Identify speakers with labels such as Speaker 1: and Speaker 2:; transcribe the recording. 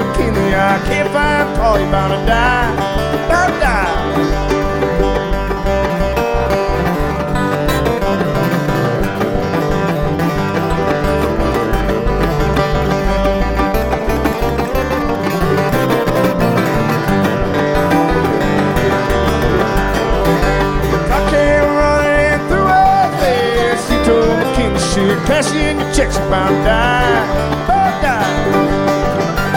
Speaker 1: McKinley, I can't find Paul, you bound to die, bound to die. Cash in your checks, you're bound to die.